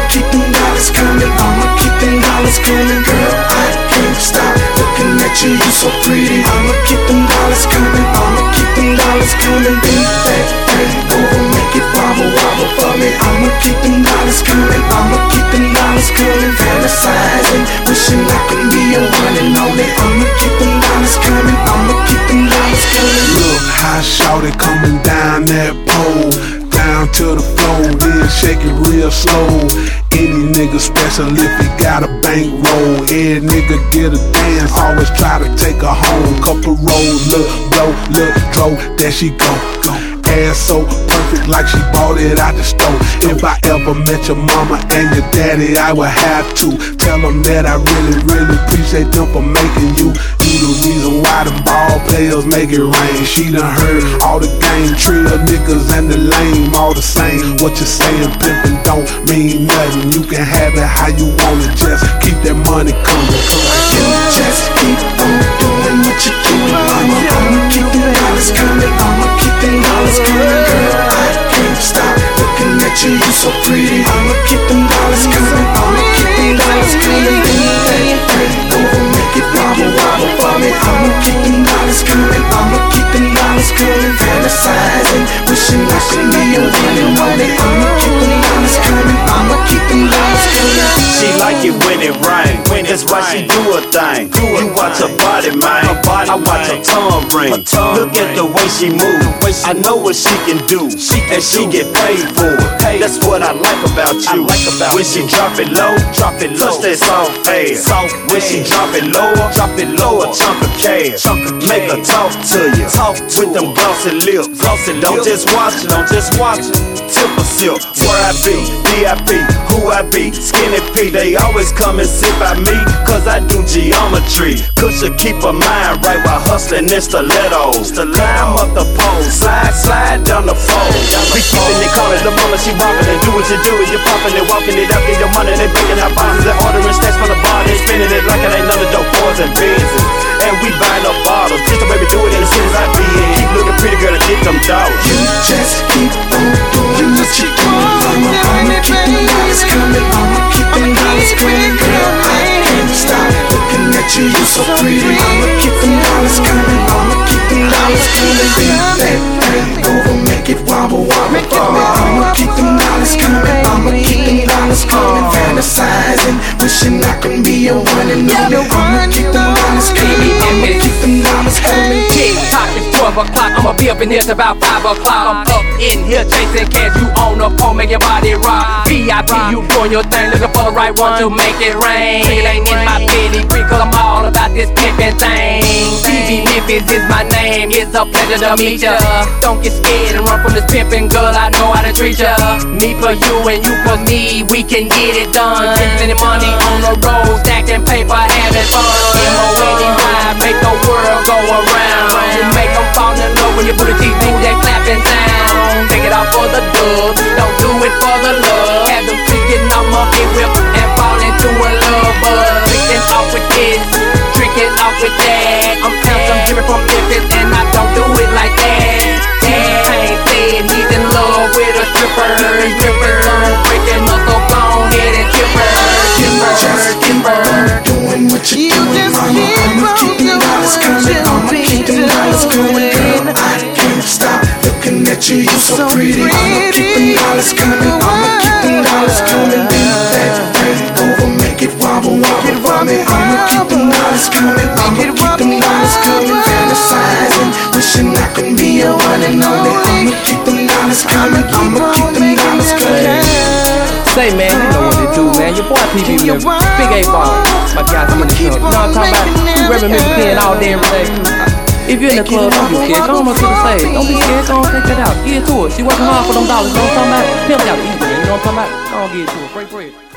keep them dollars coming. I'ma keep them dollars coming. Girl, I can't stop looking at you, you so pretty. I'ma keep them dollars coming. I'ma keep them dollars coming. Bend that thing over, make it wobble, wobble for me. I'ma keep them dollars coming. I'ma keep them dollars coming. Fantasizing, wishing I could be your one and only. I'ma keep them dollars coming. I'ma keep them dollars coming. Look how shorty coming down that pole, down to the floor, then shake it real slow. Any nigga special if he got a bankroll. Every nigga get a dance, always try to take her home. Couple rolls, look, blow, look, throw, there she go. Ass so perfect like she bought it out the store. If I ever met your mama and your daddy, I would have to tell them that I really, really appreciate them for making you. You the reason why the ball players make it rain. She done heard all the game, trill niggas and the lame all the same. What you saying, pimpin' don't mean nothing. You can have it how you want it, just keep that money coming. You just keep on doing what you doing, mama. I'ma keep them dollars coming. I'ma keep them dollars coming. Girl, I can't stop looking at you, you so pretty. I'ma keep them dollars coming. I'ma keep them dollars coming. Bend that thing over, make it wobble, wobble for me. I'ma keep them dollars coming. I'ma keep them dollars coming. Fantasizing, wishing I could be your one and only. I'ma keep them dollars coming. I'ma keep them dollars coming. She like it when it rain, that's why she do her thing. You watch her body, man, I watch her tongue ring. Look at the way she move, I know what she can do, and she get paid for it. That's what I like about you. When she drop it low, touch that soft ass. When she drop it low, a chunk of cash. Make her talk to you, with them glossy lips. Don't just watch it, tip a sip. Where I be, VIP, who I be, Skinny P. They always come and sit by me, cause I do geometry. Cushion keep her mind right while hustling in stilettos. Climb up the pole, slide down the pole. We keepin' it calling the mama, she walkin' and do what you do. You poppin' and walking it up, get your money, they breaking our boxes and ordering stacks from the bar. They spinning it like it ain't none of dope boys and business. And we buyin' up bottles, just the way we do it in the cities I be in. Keep looking pretty, girl, and get them dollars. You just keep on doing what you doing, mama. I'ma keep them dollars coming. I'ma keep them dollars coming. Girl, I can't stop looking at you, you so pretty. I'ma keep them dollars coming. I'ma keep them dollars coming. Bend that thing over, make it wobble, wobble for me. I'ma keep them dollars coming. I'ma keep them dollars coming. Fantasizing, wishing I could be your one and only. I'ma keep them dollars coming. I'ma keep them dollars coming. Tick-tock, it's 12 o'clock, I'ma be up in here till about 5 o'clock. I'm up in here chasing cash, you on the phone, make your body rock. VIP, you doing your thing, looking for the right one to make it rain. It ain't in my pedigree, cause I'm all about this pimpin' thing. TV Memphis is my name, it's a pleasure to meet ya. Don't get scared and run from this pimpin', girl, I know how to treat ya. Me for you and you for me, we can get it done. Spending money on the road, stacking paper, having fun. M-O-N-E-Y, make the world go around. You make them fall in love when you put a G through that clapping sound. Take it off for the dubs, don't do it for the love. Have them freaking off monkey whip and fall into a love buzz. Tricking off with this, tricking off with that. I'm different from Memphis and I don't do it like that. T-Pain said he's in love with a stripper. Breaking us so gone ahead and tip her. Just keep on doing what you doing, mama. I'ma keep them dollars coming. I'ma keep them dollars coming. Girl, I can't stop looking at you, you so pretty. I'ma keep them dollars coming. I'ma keep them dollars coming. Bend that thing over, make it wobble, wobble for me. I'ma keep them dollars coming. I'ma keep them dollars coming. Fantasizing, wishing I could be your one and only. I'ma keep them dollars coming. I'ma keep them dollars coming. Say man, you know what to do, man. Your boy PB Memphis, Big 8 Ball, my guys in the club. You know what I'm talking about? You reppin' Memphis Pen all day, every day. If you're in the club, don't be scared. Come on to the stage. Don't be scared. Don't take that out. Get to it. She working hard for them dollars. You know what I'm talking about? Pimp out easy, man. You know what I'm talking about? Go on, get to it. Break bread.